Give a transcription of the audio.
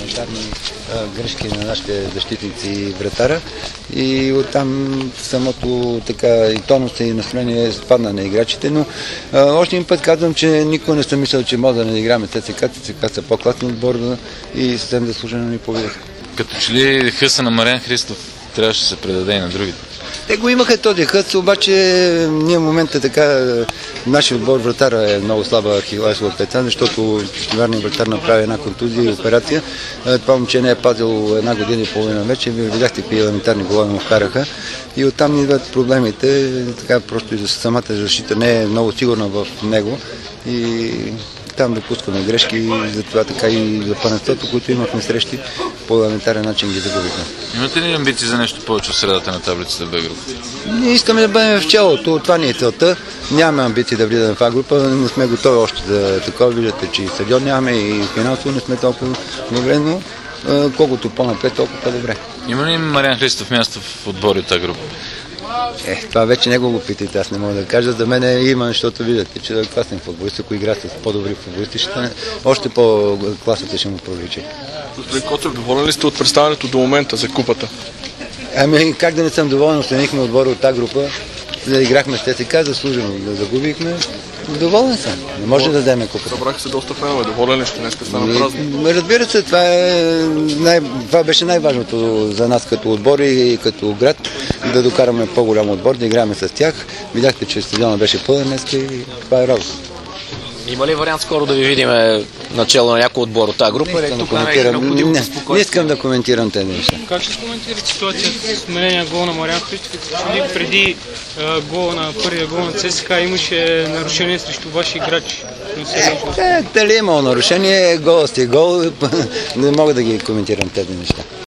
елементарни грешки на нашите защитници и вратара. И оттам самото така и тонус и настроение спадна на играчите, но още един път казвам, че никой не съм мислил, че може да не играме ЦСКА. ЦСКА са по-класни отбор и съвсем заслужено ни победиха. Като че ли хъса на Мариан Христов трябваше да се предаде и на другите? Те го имаха този хъс, обаче ние в момента така, нашия отбор вратара е много слаба ахилесова пета, защото титулярният вратар направи една контузия и операция. Това момче не е пазил една година и половина вече, вие видяхте какви елементарни голове му вкараха и оттам идват проблемите, така просто и за самата защита не е много сигурна в него и там допускаме грешки и затова така и за първенството, които имахме срещи, по елементарен начин ги загубихме. Имате ли амбиции за нещо повече от средата на таблицата Б група? Ние искаме да бъдем в челото, това ни е целта. Нямаме амбиции да влизаме в А група, не сме готови още за такова. Виждате, че и стадион нямаме и финансово не сме толкова добре, но колкото по-напред, толкова по-добре. Има ли Мариан Христов място в отбори от А група? Това вече него го питайте, аз не мога да кажа. За мен има, защото виждате, че е класен футболист, ако игра с по-добри футболисти, още по-класата ще му проличи. Господин Коцев, доволен ли сте от представянето до момента за купата? Ами как да не съм доволен, останихме отбора от тази група, играхме с ТСК, заслужено да загубихме. Доволен съм, не може да вземе купата. Събраха се доста фенове, доволен ли ще днес стана празник? Разбира се, това беше най-важното за нас като отбор и като град, да докараме по-голям отбор, да играем с тях. Видяхте, че стадиона беше пълен днес и това е работа. Има ли вариант скоро да ви видим начало на някой отбор от тази група? Не искам да коментирам тези неща. Как ще коментирате ситуацията с сменения гол на Мариан Христов? Преди първия гол на ЦСКА имаше нарушение срещу ваши играчи. Дали е имало нарушение, гол сте гол, не мога да ги коментирам тези неща.